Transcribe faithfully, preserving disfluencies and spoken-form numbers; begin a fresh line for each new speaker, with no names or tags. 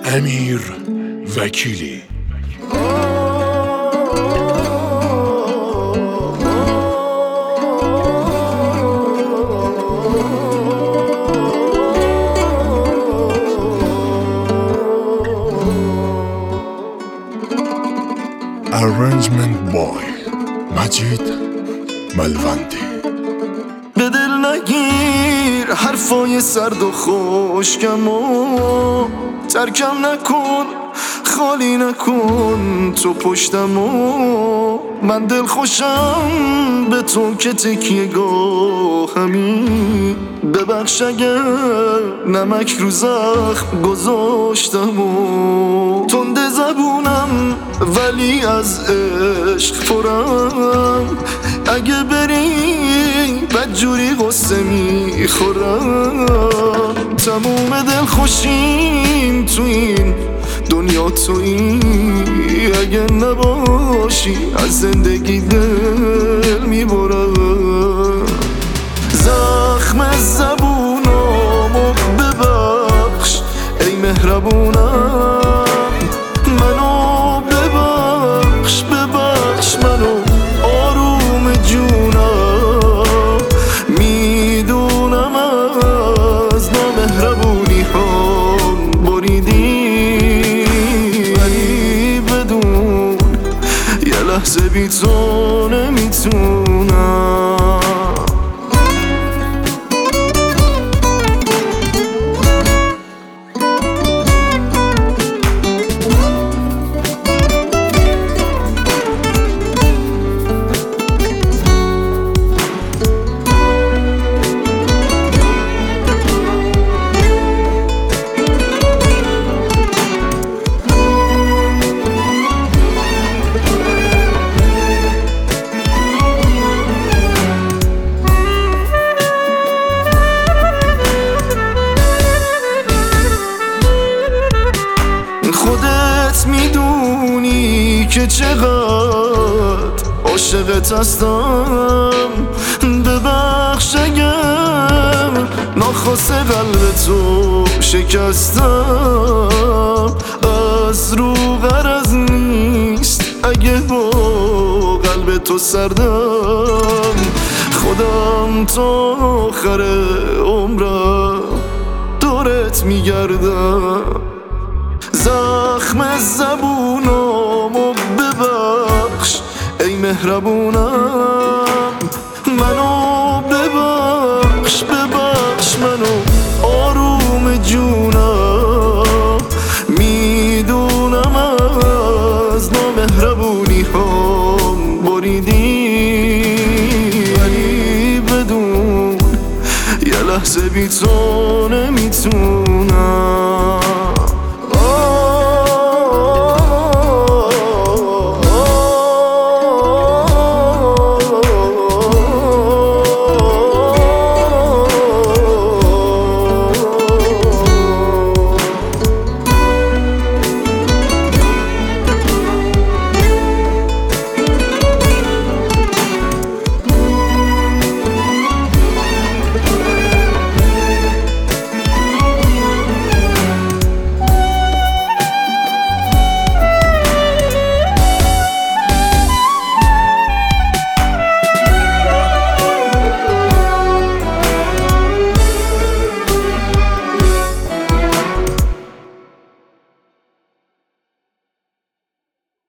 امیر وکیلی. Arrangement by مجید ملوندی.
به دل نگیر حرفای سرد و خشکم و ترکم نکن، خالی نکن تو پشتم و من دل خوشم به تو که تکیه گاهمی. ببخش اگر نمک رو زخم گذاشتم و تنده زبونم ولی از عشق پرم. اگه بری بدجوری قصه میخورم. تموم دل خوشیم تو این دنیا تویی، اگه نباشی از زندگی دل میبرم. زخم زبونامو ببخش ای مهربونم، منو ببخش ببخش منو آروم جونم. میدونم از نامهربونی هم بریدی، ولی بدون یه لحظه بی تو نمیتونم. خودت میدونی که چقدر عاشقت هستم. ببخش اگر ناخواسته قلب تو شکستم. از رو غرض نیست اگه با قلب تو سردم. خودم تا آخر عمرم دورت میگردم. زخم زبونامو ببخش ای مهربونم، منو ببخش ببخش منو آروم جونم. میدونم از نامهربونی هم بریدی، ولی بدون یه لحظه بی تو